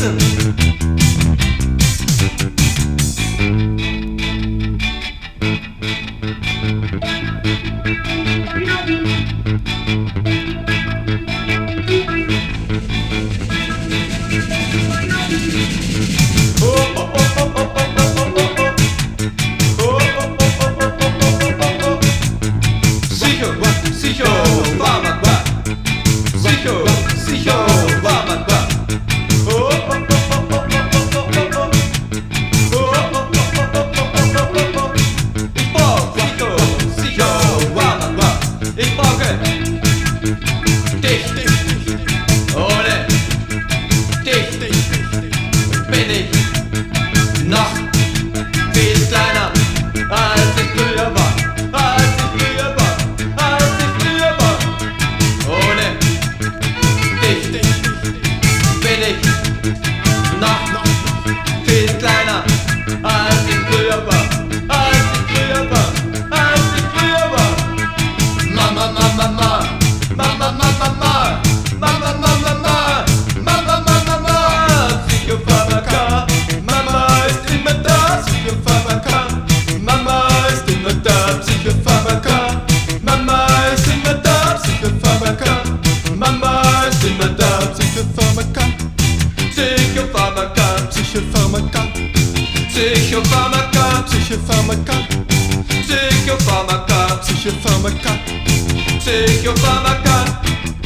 tanzen. Bin ich noch viel kleiner, als ich früher war, als ich früher war, als ich früher war. Ohne dich bin ich noch viel kleiner, als ich früher war, als ich früher war, als ich früher war. Mama, Mama, Mama, Mama, Mama, Mama, Mama, Mama, Mama, Mama, Mama, Mama, Psychopharmaka. Mama ist immer da, Psychopharmaka. Mama ist immer da, Psychopharmaka. Mama ist immer da, Psychopharmaka. Mama ist immer da, Psychopharmaka. Psychopharmaka, Psychopharmaka. Psychopharmaka, Psychopharmaka. Psychopharmaka, Psychopharmaka. Psychopharmaka.